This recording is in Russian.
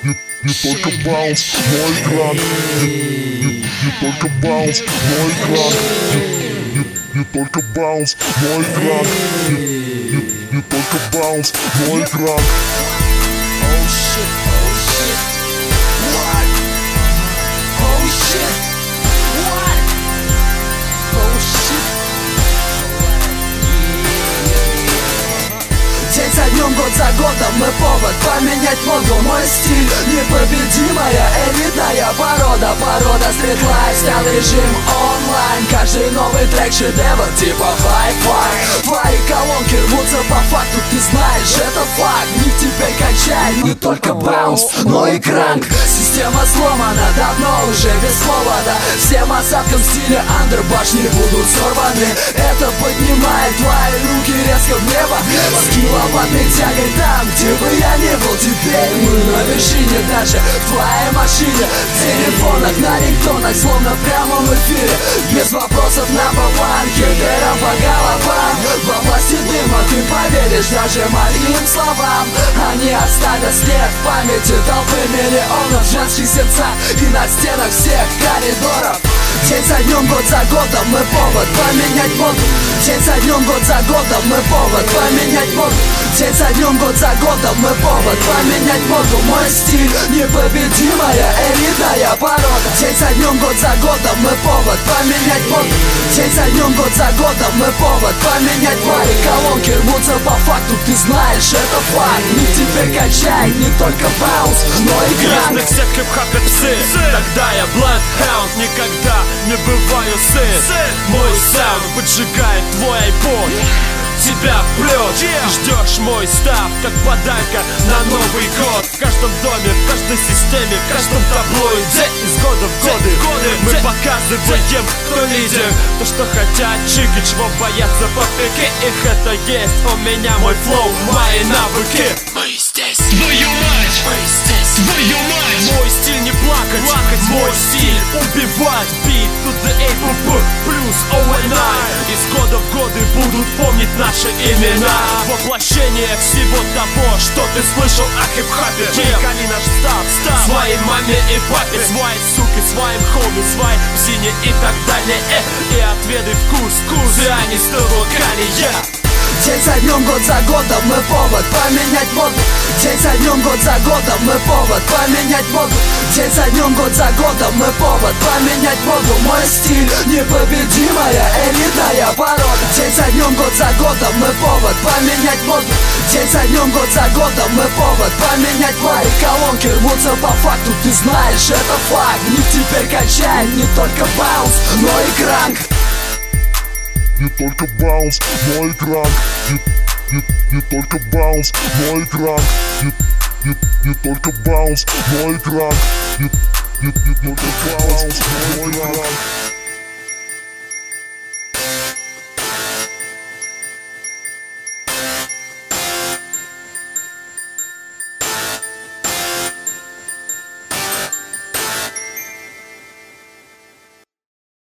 Не только баунс, но экран. Не только баунс, но экран. Не только баунс, но экран. Не только баунс, но экран. Oh shit, oh shit. What? Oh shit. What? Oh shit. День за днем, год за годом мы повод поменять моду. Мой стиль непобедимая, элитная порода. Порода стритлайф, стал режим онлайн. Каждый новый трек шедевр типа хай-фай. Твои колонки рвутся по факту, ты знаешь, это факт. В них теперь качает не только баунс, но и кранк. Система сломана давно уже без повода. Всем осадкам в стиле андер башни будут сорваны. Это поднимает твои руки резко в небо. Скилловатой тягой там, где бы я не был. Теперь мы на вершине, даже в твоей машине. В телефонах, на рингтонах, словно в прямом эфире. Без вопросов на бабан, хейтерам по головам. Во власти дыма ты поверишь даже моим словам. Они оставят след в памяти толпы миллионов женских сердцах и на стенах всех коридоров. День за днем, год за годом мы повод поменять моду. День за днем, год за годом мы повод поменять моду. День за днем, год за годом мы повод поменять моду. Мой стиль непобедимая, элитная порода. День за днем, год за годом мы повод поменять моду. День за днем, год за годом мы повод поменять твои колонки рвутся по факту, ты знаешь, это факт. Них теперь качает не только баунс, но и кранк. Если все хип-хопят псы, тогда я Bloodhound. Никогда не бываю сын. Мой саунд поджигает твой iPod. Тебя прет, ждешь мой став, как подарка на Новый год. В каждом доме, в каждой системе, в каждом таблоиде из года в годы мы показываем, кто лидер. То, что хотят чики, чего боятся попеки. Их это есть, у меня мой флоу, мои навыки. Мы здесь, твою мать, мы здесь, твою мать. Мой стиль не плакать, мой стиль убивать. Beat to the A, плюс O&I. Из года в годы будут помнить наши имена. Воплощение всего того, что ты слышал о хип-хопе. Телекали наш став своей маме и папе. Своей суке, своим хоми, своей псине и так далее. И отведай вкус, они с вулкане. День за днем, год за годом мы повод поменять моду. День за днем, год за годом мы повод поменять моду. День за днем, год за годом мы повод поменять моду. Мой стиль непобедимая, элитная порода. День за днем, год за годом мы повод поменять моду. День за днем, год за годом мы повод поменять твои колонки рвутся по факту, ты знаешь, это факт. В них теперь качает не только баунс, но и кранк. Не только баунс, но экран. Не только баунс, но экран. Не только баунс, но экран. Не только баунс, но экран.